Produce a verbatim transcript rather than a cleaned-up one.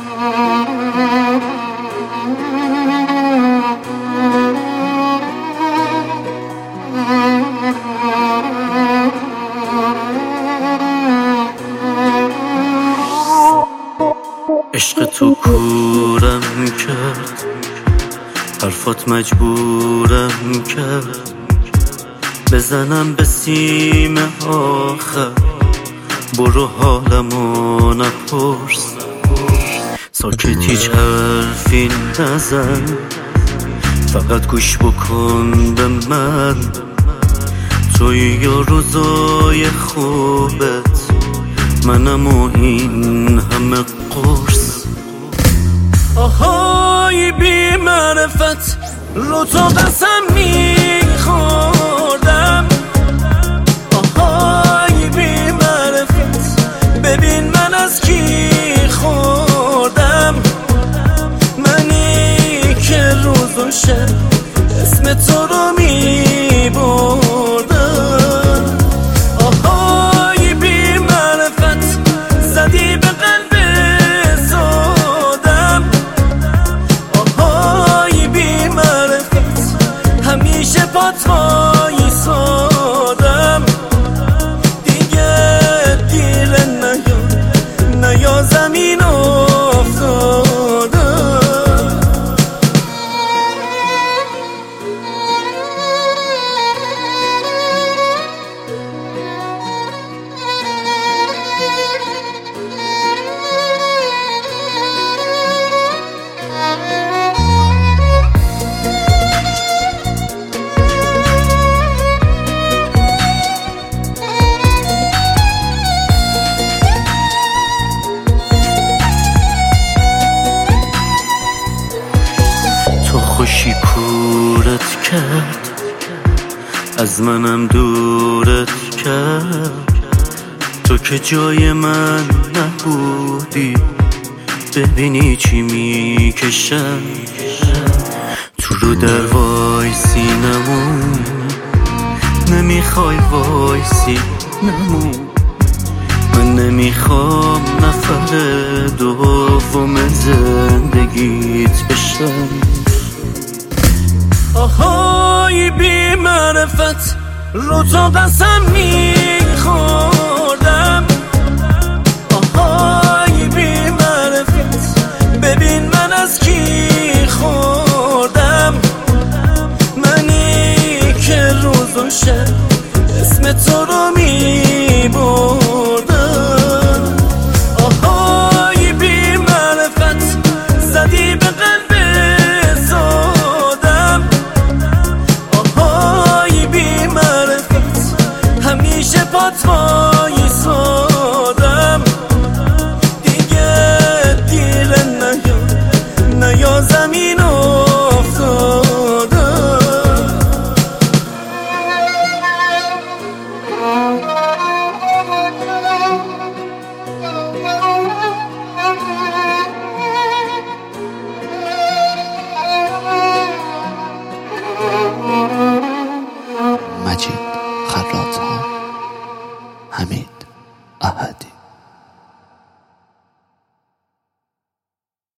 عشق تو کورم کرد، حرفات مجبورم کرد بزنم به سیم آخر. برو حالمو نپرس، ساکت هیچ حرفی نزن، فقط گوش بکن به من. توی یا روزای خوبت منم و این همه قرص. آهای بی معرفت رو تو قسم میخوردم. آهای بی معرفت ببین من از کی خوردم. منی که روز و شب اسم تو رو میبردم. آهای بی معرفت زدی به قلب سادم. آهای بی معرفت همیشه پات وایسادم. دیگه دیر نیا نیا زمین افتادم. خوشی کورت کرد، از منم دورت کرد. تو که جای من نبودی، ببینی چی میکشم. تو رو در وایسی نمون، نمیخوای وایسی نمون. من نمیخوام نفر دوم زندگیت بشم. آهای بی معرفت رو تو قسم میخوردم. آهای بی معرفت ببین من از کی خوردم. منی که روز و شب اسم تو رو میبردم. آهای بی معرفت زدی به قلب همیشه پات